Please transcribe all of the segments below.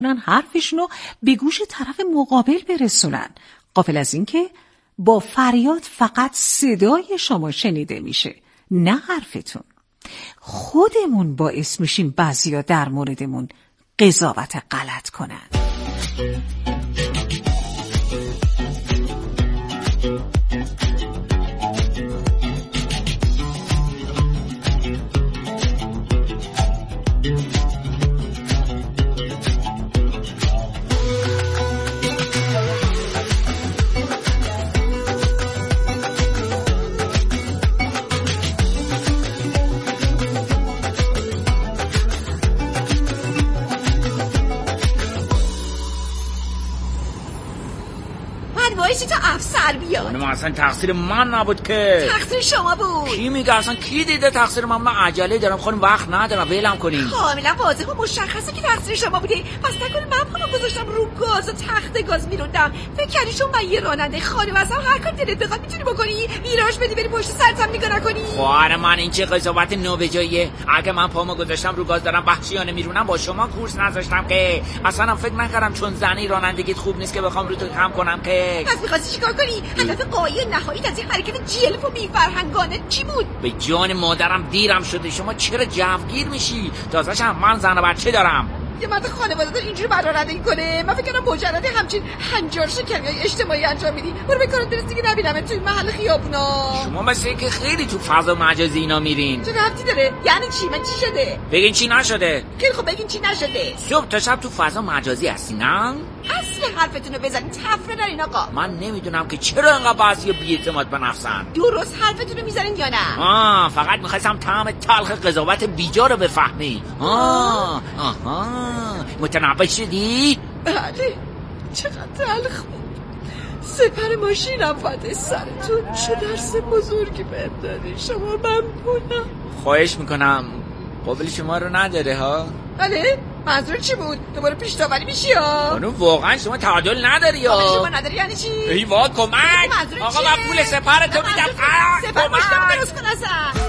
حرفشونو به گوش طرف مقابل برسونن، غافل از این که با فریاد فقط صدای شما شنیده میشه، نه حرفتون. خودمون باعث میشیم بعضیا در موردمون قضاوت غلط کنن. تا افسر بیاد. اونم اصلا تقصیر من نبود که. تقصیر شما بود. کی میگه اصلا؟ کی دیده تقصیر من عجله دارم خانم، وقت ندارم، ولم کنین. کاملا واضح و مشخصه که تقصیر شما بوده. پس نکنه من پامو گذاشتم رو گاز و تخت گاز میروندم. فکر کردی چون من یه راننده خانم هستم هر کاری دلت بخواد میتونی بکنی؟ ویراژ بدی بری پشت سرتم نگاه نکنی؟ خواهر من این چه قضاوت نابجاییه؟ اگه من پامو گذاشتم رو گاز دارم وحشیانه میرونم، با شما کورس نذاشتم که. اصلا فکر نکردم چون زنی رانندگیت خوب نیست که بخوام رو تو کم کنم که. پس می‌خواستی چیکار کنی؟ هدف قایی نهایی از این حرکت جلف و بی‌فرهنگانه چی بود؟ به جان مادرم دیرم شده. شما چرا جوگیر میشی؟ تازه من زن و بچه دارم. یه مرد خانواده دار اینجوری رانندگی کنه؟ من فکر کنم مجرد همچین هنجار شکنیای اجتماعی انجام میدی. برو به کارت برس دیگه نبینم توی محل خیابونا. شما مثل که خیلی تو فضا مجازی اینا میرین. چه ربطی داره؟ یعنی چی؟ من چی شده؟ بگین چی نشده. خیلی خب بگین چی نشده. صبح تا شب تو فضا مجازی هستی نه؟ اصل حرفتونو بزنین، تفره دارین آقا. من نمیدونم که چرا انقدر بعضیا بی‌اعتماد به نفسن. درست حرفتونو میزنین یا نه؟ فقط می‌خواستم طعم تلخ قضاوت بیجا رو بفهمی. متنبه شدی؟ بله، چقدر تلخ بود. سپر ماشینم فدای سرتون. چه درس بزرگی بهم دادی. شما ممنونم. خواهش میکنم. قابل شما رو نداره ها. بله؟ منظور چی بود؟ دوباره پیش تاوری میشی ها؟ خانم واقعا شما تعادل نداری ها. قابل شما نداری یعنی چی؟ ای وا کمک. آقا من پول سپرتو میدم. سپر ماشینم درست کن اصلا.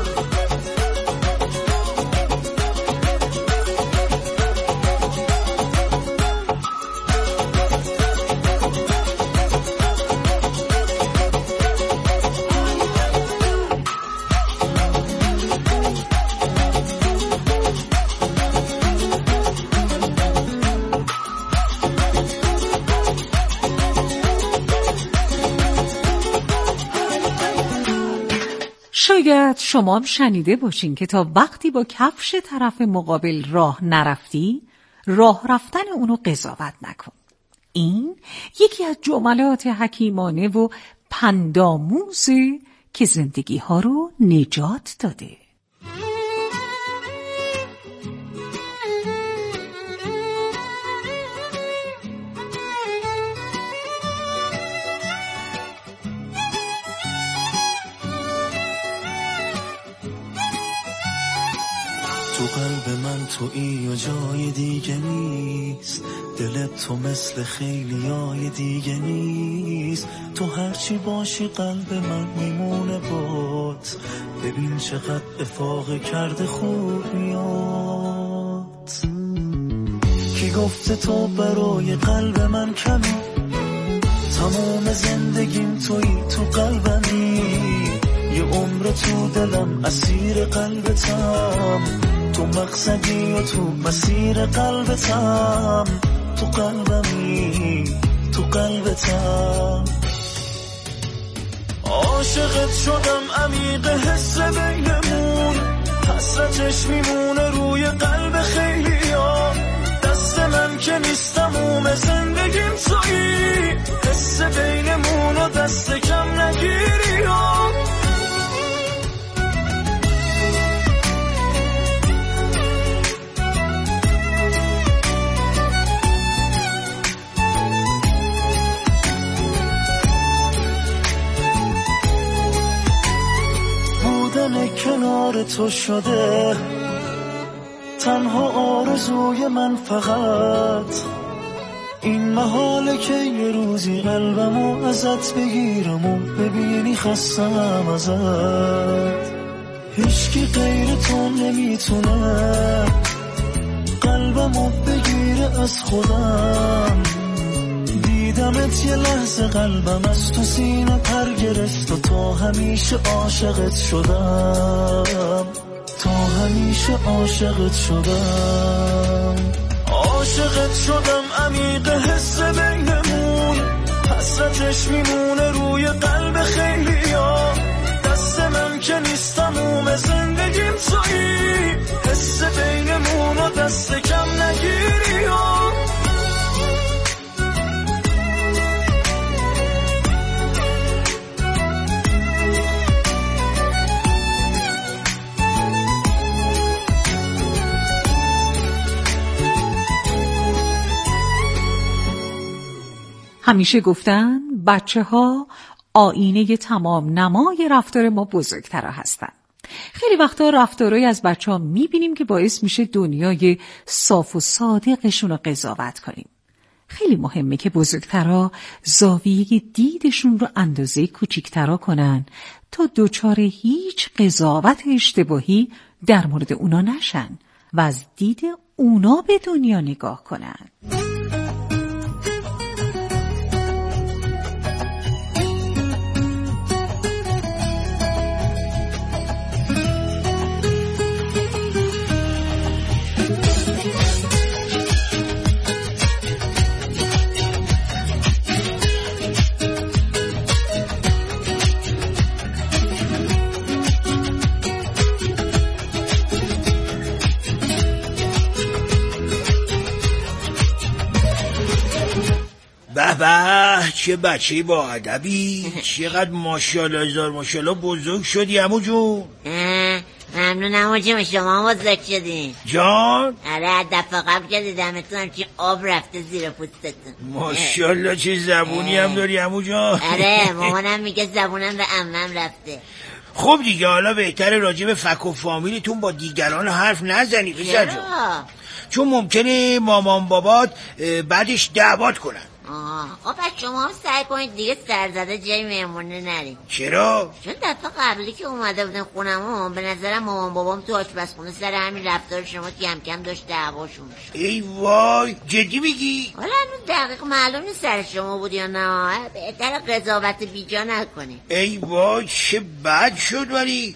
شاید شما هم شنیده باشین که تا وقتی با کفش طرف مقابل راه نرفتی، راه رفتن اونو قضاوت نکن. این یکی از جملات حکیمانه و پندآموزه که زندگی ها رو نجات داده. تو قلب من تویی و جای دیگه نیست. دلت تو مثل خیلیای دیگه نیست. تو هرچی باشی قلب من میمونه بات. ببین چقدر افاقه کرده خوبیات. کی گفته تو برای قلب من کمی؟ تمام زندگیم تویی، تو قلبمی. یه عمر تو دلم اسیر قلبتم. تو مقصدی و تو مسیر قلبتم. تو قلبمی، تو قلبتم. عاشقت شدم عمیق حس بینمون. حسرتش میمونه روی قلب خیلیا. دست من که نیستم اوم زندگیم تویی. حس بینمون و دست کم نگیری ها. کنار تو شده تنها آرزوی من. فقط این محاله که یه روزی قلبمو ازت بگیرم و ببینی خستم ازت. هیچکی غیر تو نمیتونه قلبمو بگیره از خودم. دیدمت یه لحظه قلبم از تو سینه پر گرفت و تا همیشه عاشقت شدم، تا همیشه عاشقت شدم. عاشقت شدم عمیق حس بینمون، حسرتش میمونه روی قلب خیلیا. دست من که نیستم اوم زندگیم تویی، حس بینمون و دست کم نگیری. همیشه گفتن بچه ها آینه تمام نمای رفتار ما بزرگترها هستن. خیلی وقتا رفتارهای از بچه ها میبینیم که باعث میشه دنیای صاف و صادقشون رو قضاوت کنیم. خیلی مهمه که بزرگترها زاویه دیدشون رو اندازه کوچیکترها کنن تا دچار هیچ قضاوت اشتباهی در مورد اونا نشن و از دید اونا به دنیا نگاه کنن. به چه بچه با ادبی، چقدر ماشاءالله هزار ماشاءالله بزرگ شدی عمو جون. ممنون عمو جون، شما بزرگ شدین جان. آره دفعه قبل که دیدمتون همچین آب رفته زیر پوستتون. ماشاءالله چه زبونی هم داری عمو جان. آره مامانم میگه زبونم به عمم رفته. خب دیگه حالا بهتره راجع به فک و فامیلتون با دیگران حرف نزنی پسر جون، چون ممکنه مامان بابات بعدش دعوت کنن. خب شما هم سعی کنید دیگه سرزده جای مهمونه نریم. چرا؟ چون دفعه قبلی که اومده بودن خونمون به نظرم مامان بابام تو آشپزخونه سر همین رفتار شما کم کم داشت دعواشون شد. ای وای جدی میگی؟ حالا دقیق معلوم نیست سر شما بود یا نه، بهتره قضاوت بیجا نکنی. ای وای چه بد شد. ولی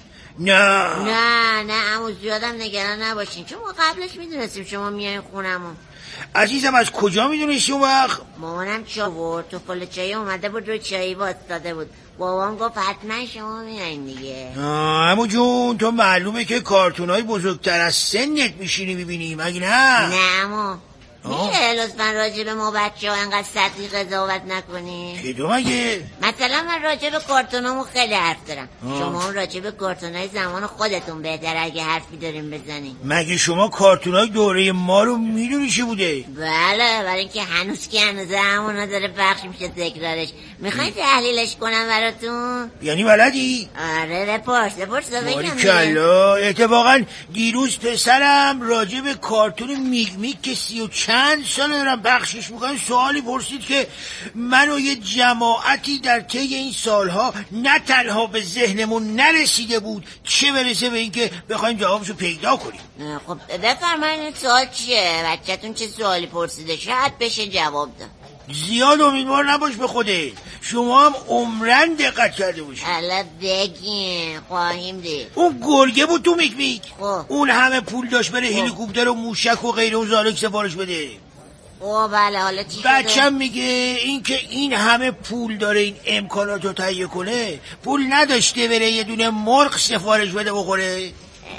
نه عمو زیادم نگران نباشین، چون ما قبلش میدونستیم شما میایین خونمون. عزیزم از کجا میدونستی اون وقت؟ مامانم چا بود تو پل چایی اومده بود روی چایی واسطاده بود، بابام گفت حتما شما میایین دیگه. عمو جون تو معلومه که کارتونای بزرگتر از سنت میشینی میبینی مگه نه؟ نه عمو میشه لطفا راجع به ما بچه ها انقدر سطحی قضاوت نکنی؟ که دو مگه؟ مثلا من راجع به کارتونامو خیلی حرف دارم، شما هم راجع به کارتونای زمان خودتون بهتر اگه حرفی داریم بزنین. مگه شما کارتونای دوره ما رو میدونی چه بوده؟ بله برای اینکه هنوز که هنوزه همونا داره پخش میشه تکرارش. میخواین تحلیلش کنم براتون؟ یعنی بلدی؟ آره بپرس باریکلا. اتفاقا دیروز پسرم راجع به کارتون میگ میگ که 30 چند سال دارم بخشش میکنم سوالی پرسید که من و یه جماعتی در طی این سالها نه تنها به ذهنمون نرسیده بود چه برسه به اینکه بخوایم جوابشو پیدا کنیم. خب بفرمایید سوال چیه؟ بچه‌تون چه سوالی پرسیده؟ شاید بشه جواب داد. زیاد امیدوار نباش به خودت، شما هم عمرن دقت کرده باشی. حالا بگین خواهیم دید. اون گرگه بود تو میگ میگ، اون همه پول داشت بره هلیکوپتر و موشک و غیره و زالک سفارش بده. بله حالا چی شده؟ بچم میگه این که این همه پول داره این امکانات رو تهیه کنه پول نداشته بره یه دونه مرغ سفارش بده بخوره.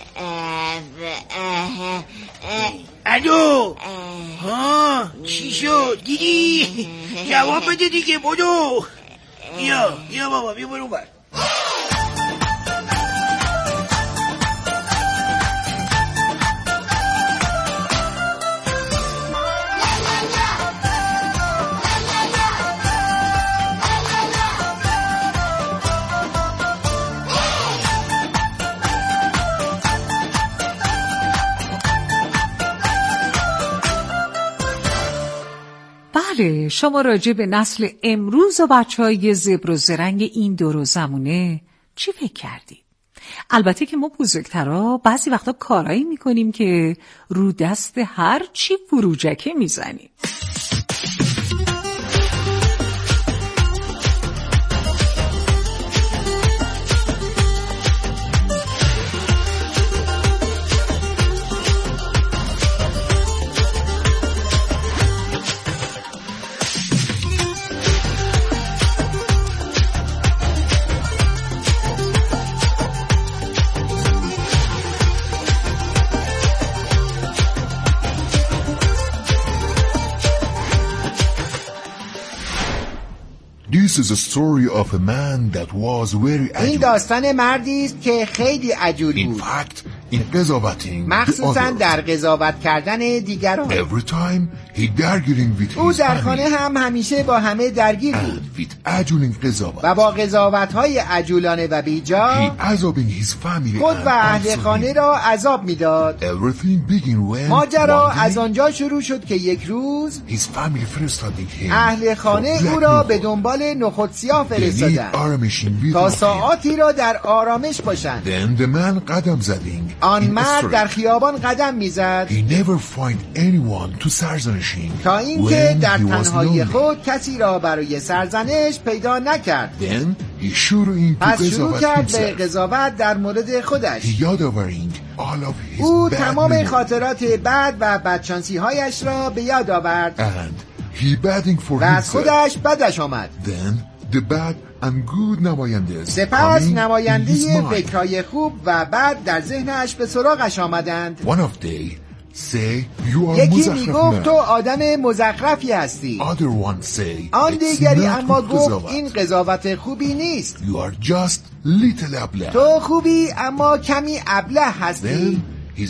الو چی شد؟ دیدی؟ جواب بده دیگه بدو. بیا بابا بیا برو بر. بله شما راجع به نسل امروز و بچه‌های زبر و زرنگ این دور و زمونه چی فکر کردید؟ البته که ما بزرگترها بعضی وقتا کارایی میکنیم که رو دست هر چی فروجکه میزنیم. This is a story of a man that was very agile. این داستان مردی است که خیلی عجول بود. In fact, in قضاوتing مخصوصاً در قضاوت کردن دیگران. Every time he arguing with او his در خانه family. هم همیشه با همه درگیر بود. And with عجولین قضاوت. و با قضاوت‌های عجولانه و بیجا He عذابing his family. خود و اهل خانه را عذاب میداد. Everything begin when ماجرا از آنجا شروع شد که یک روز his family first him. اهل خانه او را به دنبال نخود سیاه فرستادند تا ساعاتی را در آرامش باشند. Then the man قدم زدing. آن مرد در خیابان قدم میزد He never find anyone to سرزنشین. تا اینکه در تنهایی خود کسی را برای سرزنش پیدا نکرد. Then he پس شروع کرد به قضاوت در مورد خودش. او تمام خاطرات بد و بدشانسی هایش را به یاد آورد و از خودش بدش آمد. سپس نماینده فکرهای خوب و بد در ذهنش به سراغش آمدند. یکی میگفت تو آدم مزخرفی هستی. آن دیگری اما گفت این قضاوت خوبی نیست. تو خوبی اما کمی ابله هستی.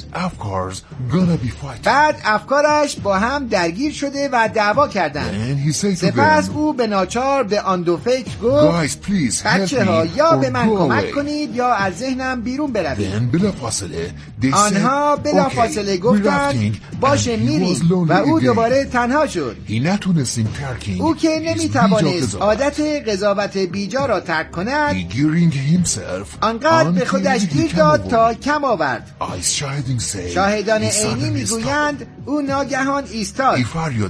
بعد افکارش با هم درگیر شده و دعوا کردند. سپس او به ناچار به آن دو فکر گفت بچه ها یا به من کمک کنید یا از ذهنم بیرون بروید. آنها بلافاصله گفتند باشه میریم و او دوباره تنها شد. او که نمیتوانست عادت قضاوت بیجا را ترک کند آنقدر به خودش گیر داد تا کم آورد. شاهدان عینی میگویند او ناگهان ایستاد،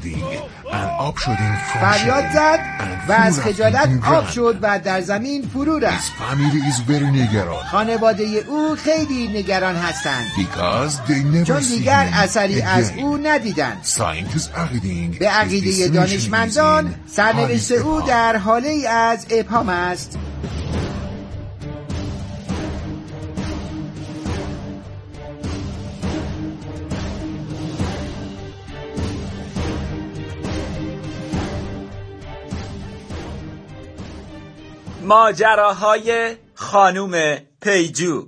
فریاد زد و از خجالت آب شد و در زمین فرو رفت. خانواده او خیلی نگران هستند چون دیگر اثری از او ندیدند. به عقیده دانشمندان سرنوشت او در حاله ای از ابهام است. ماجراهای خانوم پیجو.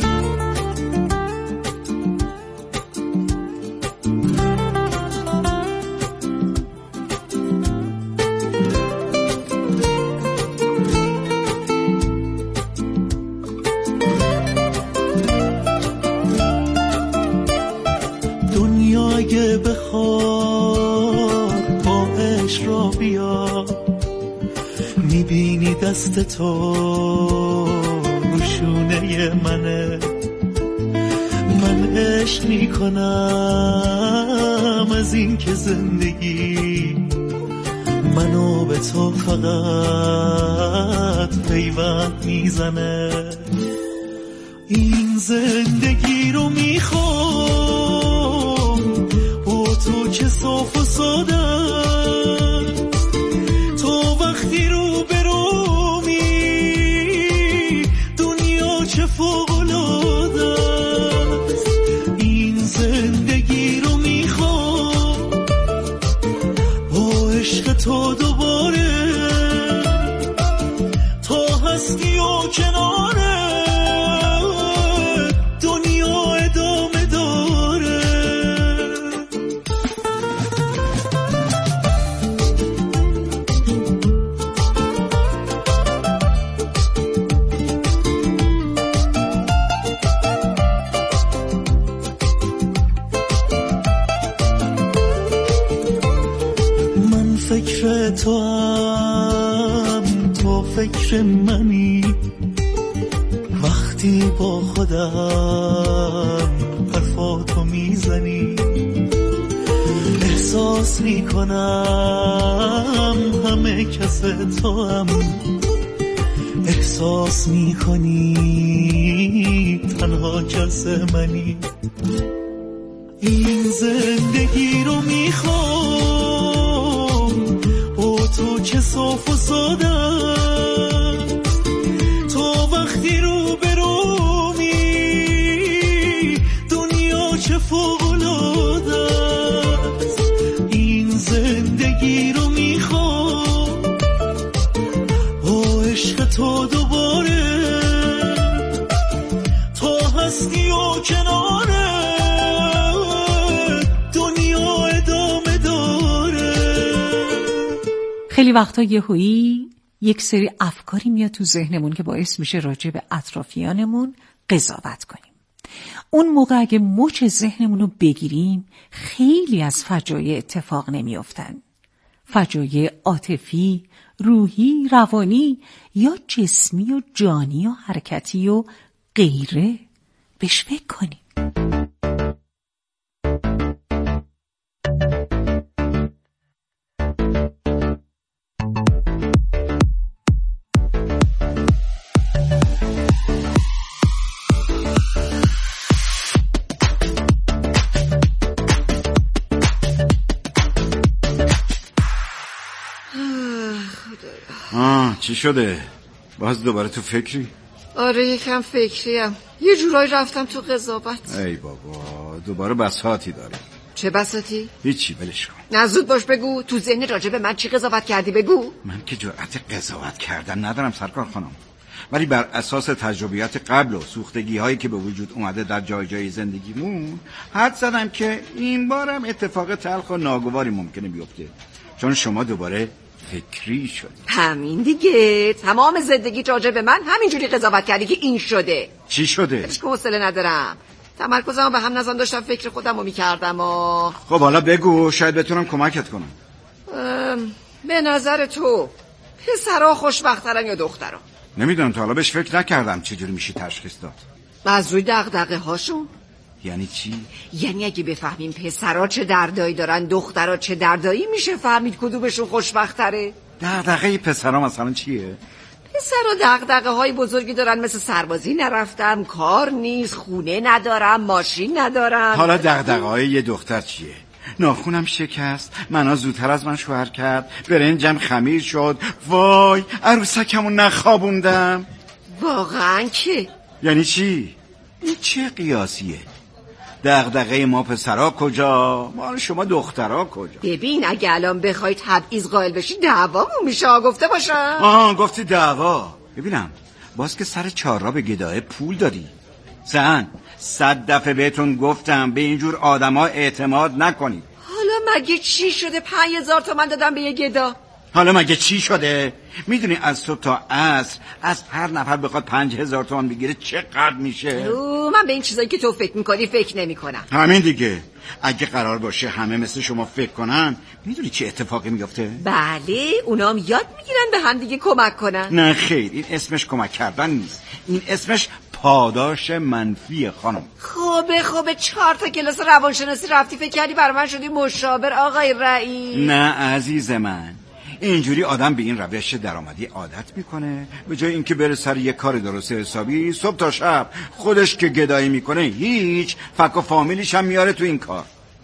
دنیای بخوار با عشق را بیا، میبینی دست تو روشونه منه، من عشق میکنم از این که زندگی منو به تو فقط پیوند میزنه. این زندگی رو میخوام با تو که صاف و ساده، تو وقتی رو برومی دنیا چه فوق‌العاده است. این زندگی رو میخوام با عشق تو دوباره، تا هستی و کناره دنیا ادامه داره. من فکر تو هم، تو فکر منی، وقتی با خودم حرفاتو میزنی احساس میکنم همه کس تو هم احساس میکنی تنها کس منی این زندگی رو میخوام با تو که صاف و سادم تو وقتی رو برومی دنیا چه فوق‌العاده است این زندگی رو میخوام با عشق تو دوباره تو هستی و کناره دنیا ادامه داره. خیلی وقتا یهویی یک سری افکاری میاد تو ذهنمون که باعث میشه راجع به اطرافیانمون قضاوت کنیم. اون موقع اگه مچ ذهنمون رو بگیریم خیلی از فجایع اتفاق نمیافتن. فجایع عاطفی، روحی، روانی یا جسمی و جانی و حرکتی و غیره. بهش فکر کنیم. چی شده؟ باز دوباره تو فکری؟ آره یکم فکریم. یه جورایی رفتم تو قضاوت. ای بابا دوباره بساطی داری. چه بساطی؟ هیچی ولش کن. نه زود باش بگو. تو ذهن راجع به من چی قضاوت کردی بگو. من که جرأت قضاوت کردن ندارم سرکار خانم، ولی بر اساس تجربیات قبل و سوختگی هایی که به وجود اومده در جای جای زندگیمون حد زدم که این بارم اتفاق تلخ و ناگواری ممکنه بیفته، چون شما دوباره فکری شد. همین دیگه. تمام زندگی راجع به من همینجوری قضاوت کردی که این شده. چی شده؟ هیچ حوصله ندارم. تمرکزمو به هم نزن، داشتم فکر خودمو میکردم. خب حالا بگو شاید بتونم کمکت کنم. به نظر تو پسرها خوشبخت‌ترن یا دخترها؟ نمیدونم تا حالا بهش فکر نکردم چجوری میشه تشخیص داد. از روی دغدغه هاشون. یعنی چی؟ یعنی اگه بفهمیم پسرها چه دردایی دارن دخترها چه دردایی، میشه فهمید کدومشون خوشبخت‌تره. دغدغه پسرها مثلا چیه؟ پسرها دغدغه های بزرگی دارن، مثل سربازی نرفتم، کار نیست، خونه ندارم، ماشین ندارم. حالا دغدغه های یه دختر چیه؟ ناخونم شکست، منو زودتر از من شوهر کرد، برنجم خمیر شد، وای عروسکمو نخوابوندم. واقعا که؟ یعنی چی؟ این چه قیاسیه؟ دغدغه ما پسرها کجا؟ ما شما دخترها کجا؟ ببین اگه الان بخوای تبعیض قائل بشی دعوامون میشه. گفته باشم. گفتی دعوا. ببینم باز که سر چهارراه به گداه پول داری. زن 100 دفعه بهتون گفتم به اینجور آدما اعتماد نکنید. حالا مگه چی شده؟ 5000 تومان دادم به یه گدا. حالا مگه چی شده؟ میدونی از صبح تا عصر از هر نفر بخواد 5000 تومان بگیره چقدر میشه؟ من به این چیزایی که تو فکر میکنی فکر نمیکنم. همین دیگه. اگه قرار باشه همه مثل شما فکر کنن، میدونی چه اتفاقی میفته؟ بله اونام یاد میگیرن به هم دیگه کمک کنن. نه خیر، این اسمش کمک کردن نیست، این اسمش پاداش منفی خانم. خوبه 4 تا کلاس روانشناسی رفتی فکر کردی برای من شدی مشاور آقای رئیس؟ نه عزیز من، اینجوری آدم به این روش درآمدی عادت میکنه، به جای اینکه بره سر یه کار درست حسابی صبح تا شب خودش که گدایی میکنه هیچ فک و فامیلیش هم میاره تو این کار.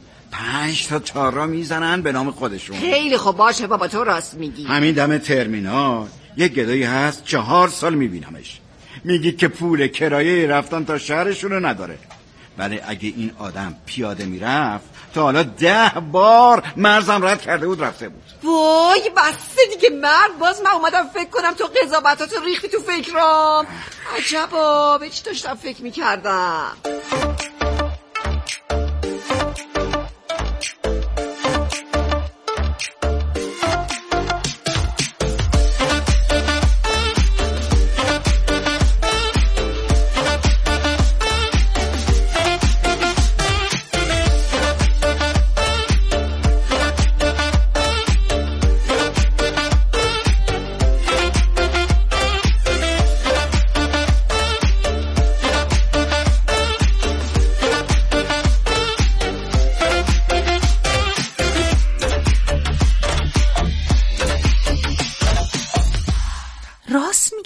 5 تا چهارراه میزنن به نام خودشون. خیلی خوب باشه بابا تو راست میگی. همین دم ترمینال یه گدایی هست 4 سال میبینمش، میگید که پول کرایه رفتن تا شهرشون رو نداره، ولی اگه این آدم پیاده میرفت تا حالا 10 بار مرزم رد کرده بود رفته بود. وای بسته دیگه مرد. باز من اومدم فکر کنم تو قضاوتاتو ریختی تو فکرام. عجبا به چی داشتم فکر میکردم.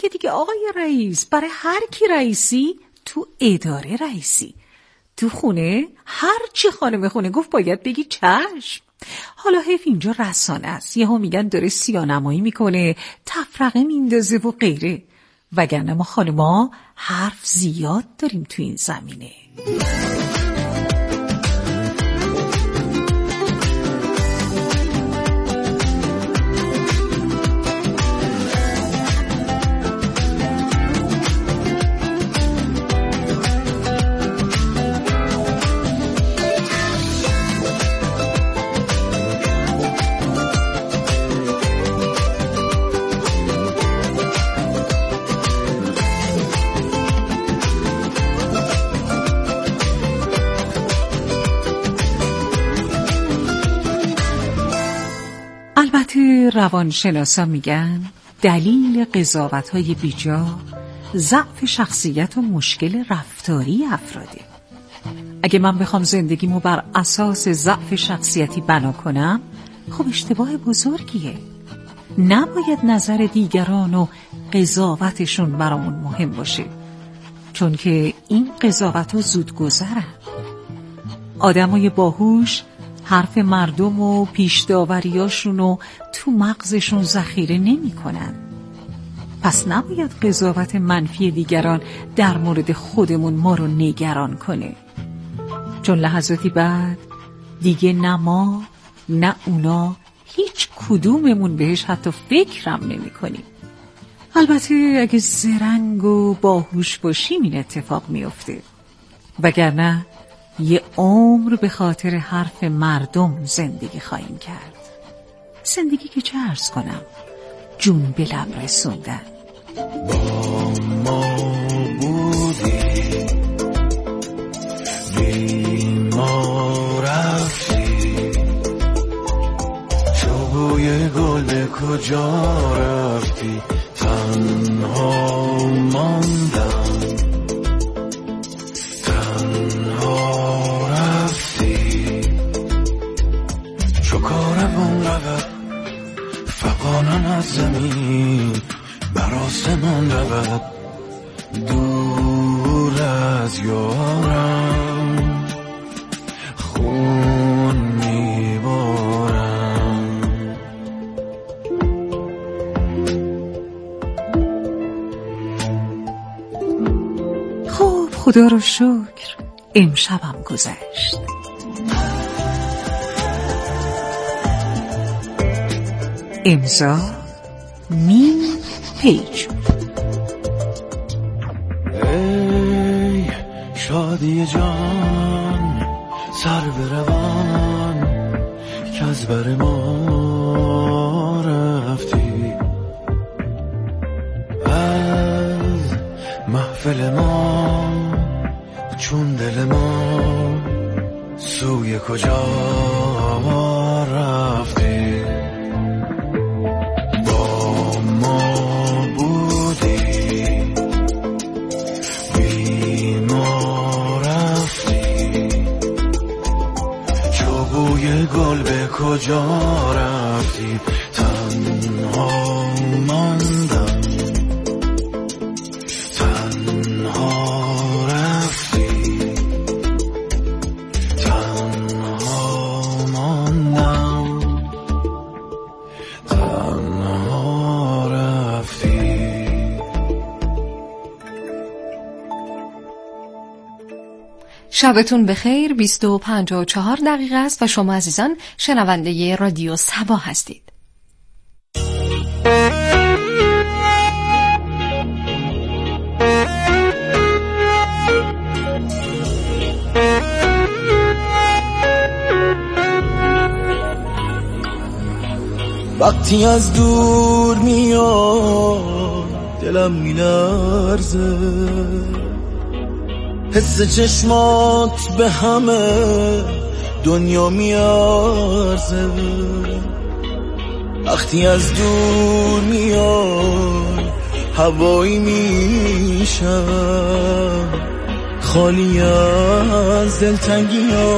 که دیگه آقای رئیس، برای هر کی رئیسی تو اداره رئیسی، تو خونه هر چی خانم خونه گفت باید بگی چشم. حالا حیف اینجا رسانه است، یهو میگن داره سیاه‌نمایی میکنه، تفرقه میندازه و غیره، وگرنه ما خانما حرف زیاد داریم تو این زمینه. البته روانشناسا میگن دلیل قضاوت‌های بیجا ضعف شخصیت و مشکل رفتاری افراده. اگه من بخوام زندگیمو بر اساس ضعف شخصیتی بنا کنم، خب اشتباه بزرگیه. نباید نظر دیگران و قضاوتشون برامون مهم باشه، چون که این قضاوت‌ها زودگذرن. آدمای باهوش حرف مردم و پیش داوریاشون رو تو مغزشون ذخیره نمی کنن. پس نباید قضاوت منفی دیگران در مورد خودمون ما رو نگران کنه، چون لحظاتی بعد دیگه نه ما نه اونا هیچ کدوممون بهش حتی فکرم نمی کنیم. البته اگه زرنگ و باهوش باشیم این اتفاق میفته، وگرنه یه عمر به خاطر حرف مردم زندگی خواهیم کرد. زندگی که چه عرض کنم، جون به لب رسوندن. با ما بودی بی ما رفتی، تو بوی گل به کجا رفتی، تنها ماندم، فقانم از زمین بر آسمان رود، دور از یارم خون میبارم. خب خدا رو شکر امشبم گذشت. امضا میم پیج. ای شادی جان سر بروان که از بر ما رفتی، از محفل ما چون دل ما سوی کجا رفتی. گل به کجا رفتی، تنها ماندم، تنها رفتی، تنها ماندم، تنها رفتی. شبتون بخیر. 20:54 است و شما عزیزان شنونده رادیو صبا هستید. وقتی از دور میاد دلم میلرزه، حس چشمات به همه دنیا میارزه. وقتی از دور میای هوایی میشم، خالی از دلتنگی ها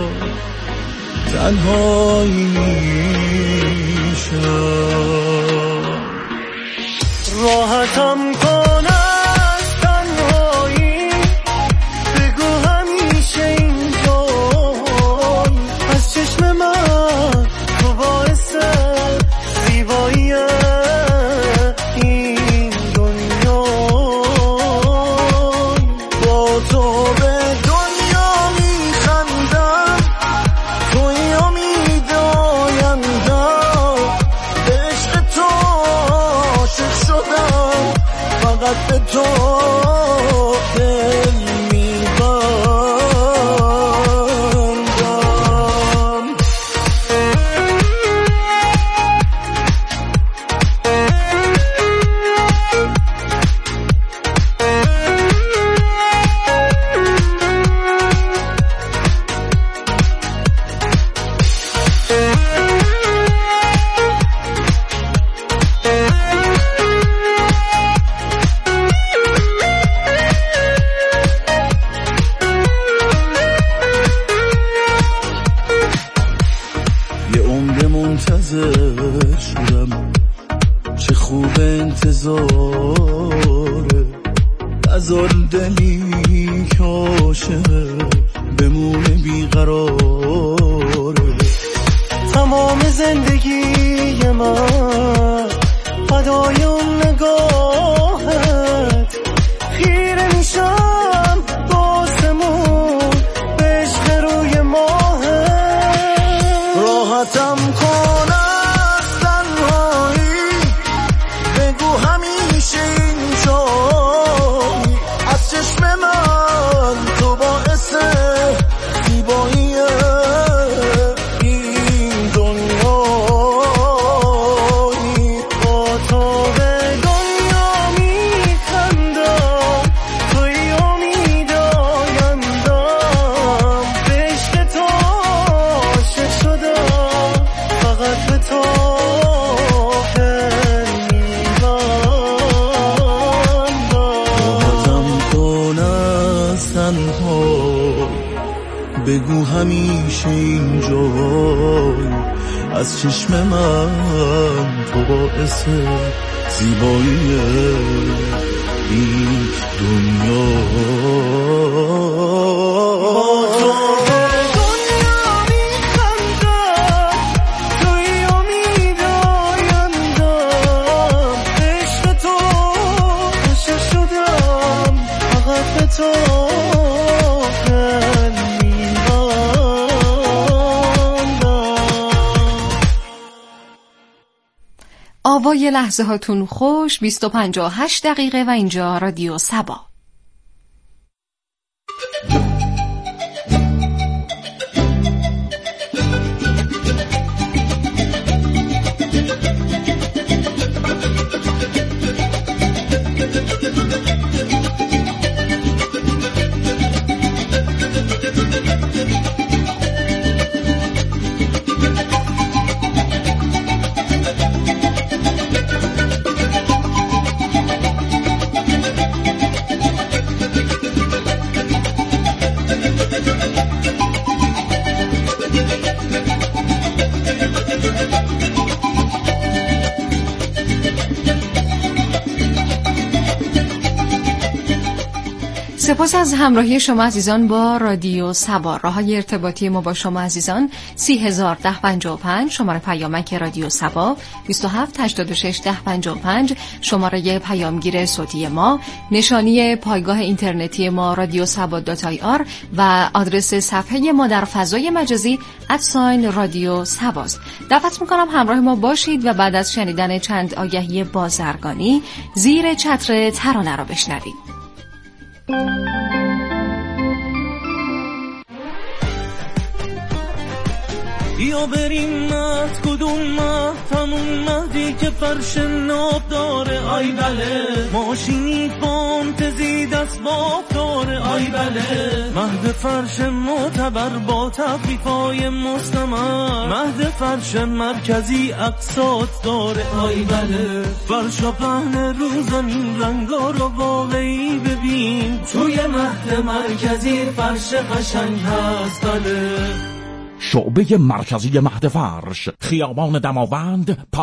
تنهایی میشم. راه راحتم کن از تنهایی، بگو همیشه اینجایی، از چشم من تو باعث زیبایی این دنیا، با تو به دنیا میخندم، توی امید آیندم، به عشق تو عاشق شدم، فقط به تو دل میبندم. یه عمر منتظر شدم، چه خوب انتظاره، نذار دلی که عاشقه بمونه بیقراره. تمام زندگی من فدای اون نگاهت، خیره میشم باسمون به عشق روی ماهت. راحتم کن از تنهایی، بگو همیشه اینجایی، از چشم من تو باعث زیبایی این دنیایی، با تو به دنیا میخندم، توی امید آیندم، به عشق تو عاشق شدم، فقط به تو دل میبندم. راحتم کن از تنهایی، بگو همیشه اینجایی، از چشم من تو باعث زیبایی این دنیا. آوای لحظه هاتون خوش. 20:58 و اینجا رادیو سبا. سپاس از همراهی شما عزیزان با رادیو سبا. راه‌های ارتباطی ما با شما عزیزان 301055 شماره پیامک رادیو سبا، 27861055 شماره پیامگیر صوتی ما، نشانی پایگاه اینترنتی ما radiosaba.ir و آدرس صفحه ما در فضای مجازی @رادیو سباست. دعوت میکنم همراه ما باشید و بعد از شنیدن چند آگهی بازرگانی زیر چتر ترانه را بشنوید. یا بریم مهد کدوم مهد، همون مهدی که فرش ناب داره، آی بله ماشینی فانتزی دست باب داره، آی بله مهد فرش معتبر با تخفیفای مستمر، مهد فرش مرکزی اقساط داره، آی بله فرشا پهن رو زمین، رنگا رو واقعی ببین، توی مهد مرکزی فرش قشنگ هست، بله. شعبه مرکزی مهد فرش، خیابان دماوند،